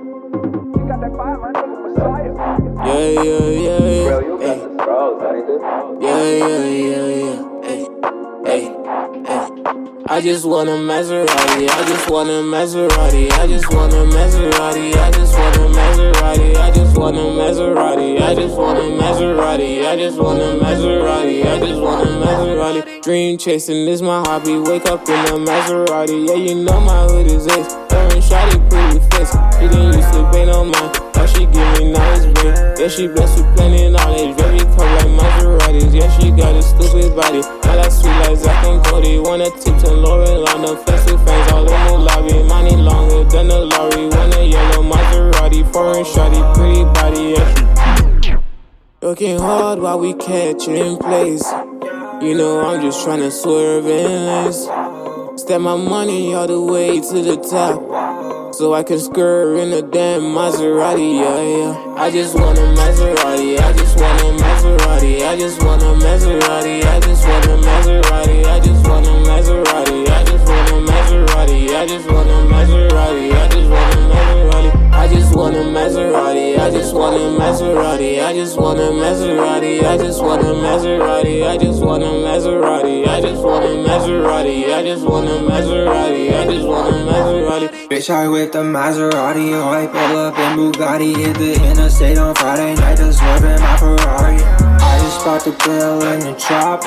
You got that fire, my nigga Messiah. Yeah, yeah, yeah, yeah. Bro, you got the scrolls, ain't Yeah, yeah, yeah, yeah. Hey, hey, hey. I just want a Maserati. I just want a Maserati. I just want a Maserati. I just want a Maserati. I just want a Maserati. I just want a Maserati. I just want a Maserati. I just want a Maserati. Dream chasing is my hobby. Wake up in a Maserati. Yeah, you know my hood is ace. Her and Shawty pretty face. She didn't used to pay no mind. All she give me now is brain. Yeah, she blessed with plenty knowledge. Very cup like Maseratis. Yeah, she got a stupid body. I like sweet like Zach and Cody. Wanna tip to Laurel on the flex with fans all in the lobby. Money longer than a lorry. Want a yellow Maserati. Foreign Shawty, pretty body. Yeah. Working hard while we catching plays. You know I'm just tryna swerve in lanes. Step my money all the way to the top, so I can skirt in a damn Maserati, yeah, yeah. I just want a Maserati, I just want a Maserati, I just want a Maserati, I just want a Maserati, I just want a Maserati, I just want a Maserati, I just want a Maserati, I just want a Maserati, I just want a Maserati, I just want a Maserati, I just want a Maserati, I just want a Maserati, I just want a Maserati, I just want a Maserati, I just want a Maserati, I just want a Maserati. Bitch, I whip the Maserati, oh, I pull up in Bugatti. Hit the interstate on Friday night, just swerving my Ferrari. I just bought the bill in the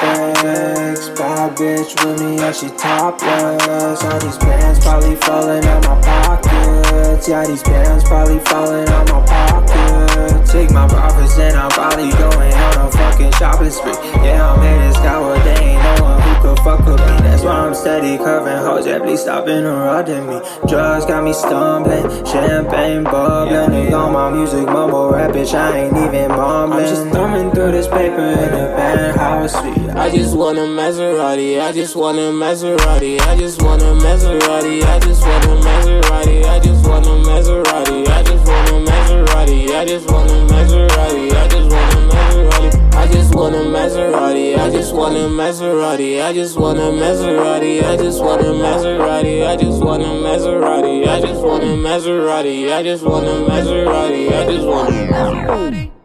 tropics. Bad bitch with me and she topless. All these bands probably falling out my pockets. Yeah, these bands probably falling out my pockets. Take my profits and I'm probably going on a fucking shopping spree. Yeah, I'm in this guy, well, they ain't no one who could fuck with me. That's why I'm steady curving hoes, yeah, please stop interrupting me. Drugs got me stumbling, champagne bubbling. Nigga on my music, mumble rap, bitch, I ain't even mumbling. I'm just thumbing through this paper in the penthouse suite. I just want a Maserati, I just want a Maserati, I just want a Maserati, I just want a Maserati, I just want a Maserati, I just want a Maserati, I just want a Maserati, I just want a Maserati, I just want a Maserati, I just want a Maserati, I just want a Maserati, I just want a Maserati, I just want a Maserati, I just want a Maserati, I just want a Maserati, I just want a Maserati.